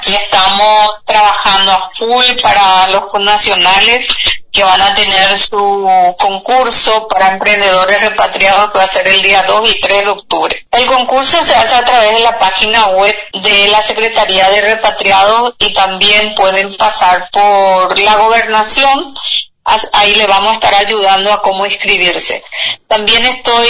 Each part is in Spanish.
aquí estamos trabajando a full para los connacionales que van a tener su concurso para emprendedores repatriados, que va a ser el día 2 y 3 de octubre. El concurso se hace a través de la página web de la Secretaría de Repatriados y también pueden pasar por la gobernación. Ahí le vamos a estar ayudando a cómo inscribirse. También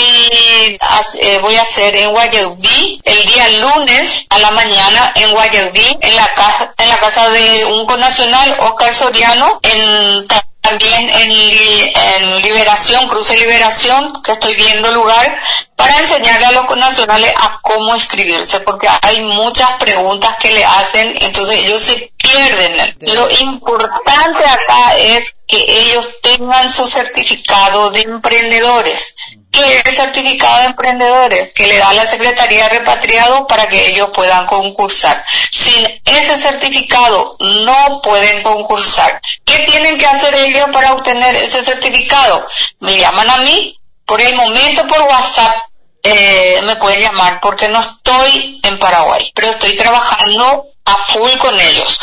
voy a hacer en Guayaquil el día lunes a la mañana en Guayaquil, en la casa de un connacional, Oscar Soriano, también en Liberación, Cruce Liberación, que estoy viendo lugar, para enseñarle a los connacionales a cómo inscribirse, porque hay muchas preguntas que le hacen, entonces ellos se pierden. Lo importante acá es que ellos tengan su certificado de emprendedores. ¿Qué es el certificado de emprendedores? Que le da la Secretaría de Repatriados para que ellos puedan concursar. Sin ese certificado no pueden concursar. ¿Qué tienen que hacer ellos para obtener ese certificado? Me llaman a mí, por el momento por WhatsApp. Me pueden llamar porque no estoy en Paraguay, pero estoy trabajando a full con ellos.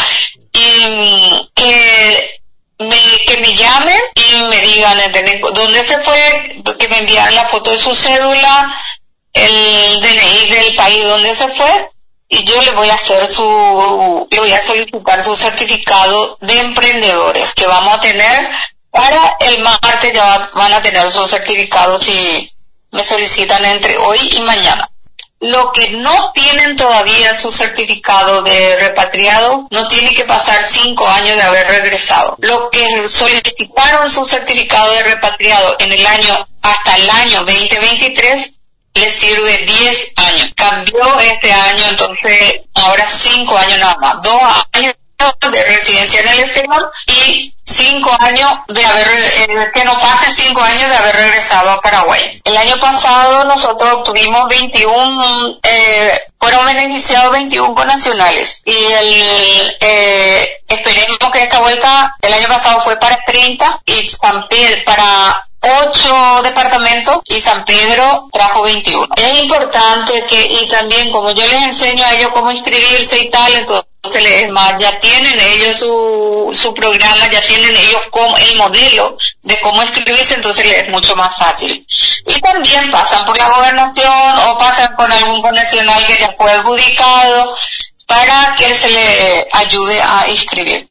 Y que me llamen y me digan dónde se fue, que me envían la foto de su cédula, el DNI del país donde se fue, y yo le voy a solicitar su certificado de emprendedores que vamos a tener para el martes. Ya van a tener su certificado si me solicitan entre hoy y mañana. Lo que no tienen todavía su certificado de repatriado, no tiene que pasar 5 años de haber regresado. Los que solicitaron su certificado de repatriado hasta el año 2023, les sirve 10 años. Cambió este año, entonces ahora 5 años nada más. 2 años de residencia en el exterior y 5 años de que no pase 5 años de haber regresado a Paraguay. El año pasado nosotros obtuvimos 21, fueron beneficiados 21 connacionales y esperemos que esta vuelta, el año pasado fue para 30 y San Pedro para 8 departamentos y San Pedro trajo 21. Es importante y también como yo les enseño a ellos cómo inscribirse y tal, entonces ya tienen ellos su programa, ya tienen ellos el modelo de cómo inscribirse, entonces les es mucho más fácil. Y también pasan por la gobernación o pasan por algún connacional que ya fue adjudicado para que se le ayude a inscribir.